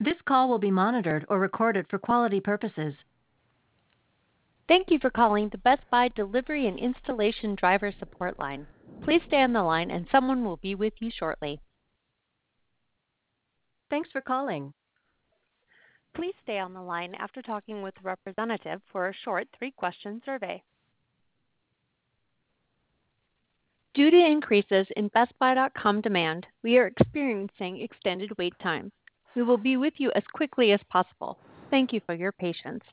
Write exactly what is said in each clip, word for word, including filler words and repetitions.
This call will be monitored or recorded for quality purposes. Thank you for calling the Best Buy Delivery and Installation Driver Support Line. Please stay on the line and someone will be with you shortly. Thanks for calling. Please stay on the line after talking with a representative for a short three-question survey. Due to increases in Best Buy dot com demand, we are experiencing extended wait times. We will be with you as quickly as possible. Thank you for your patience.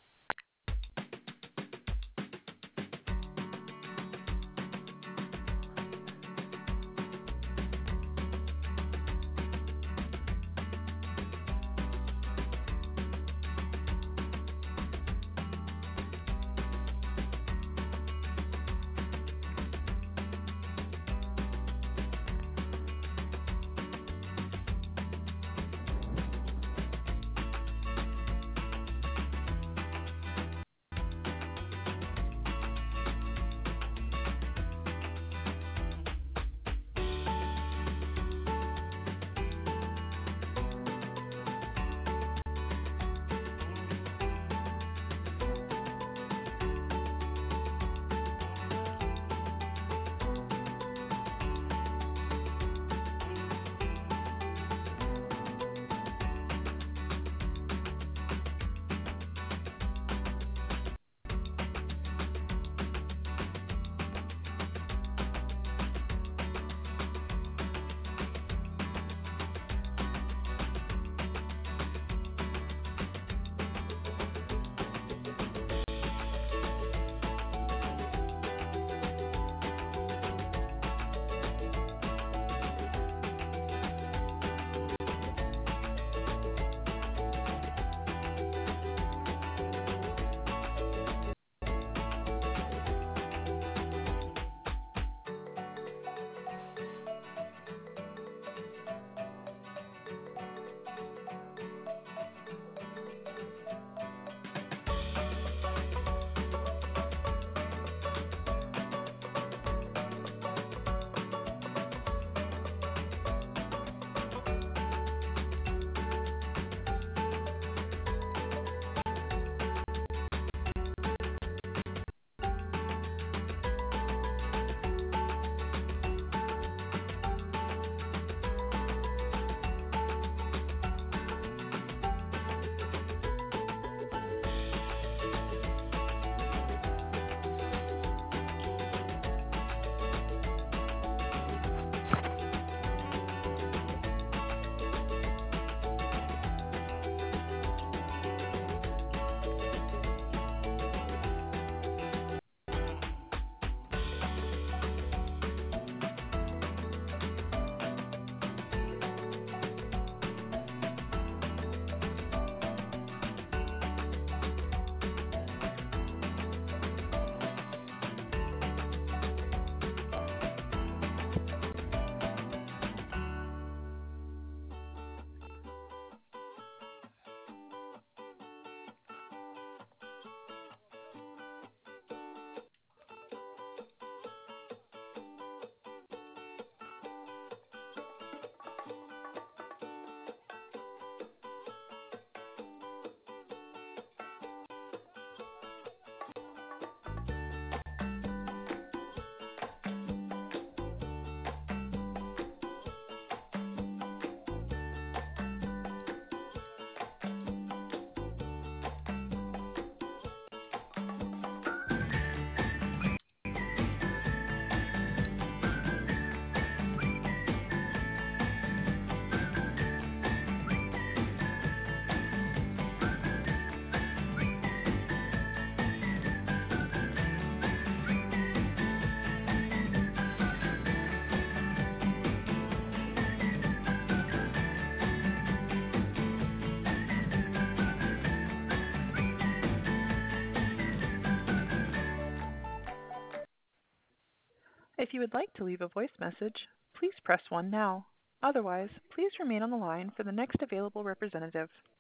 If you would like to leave a voice message, please press one now. Otherwise, please remain on the line for the next available representative.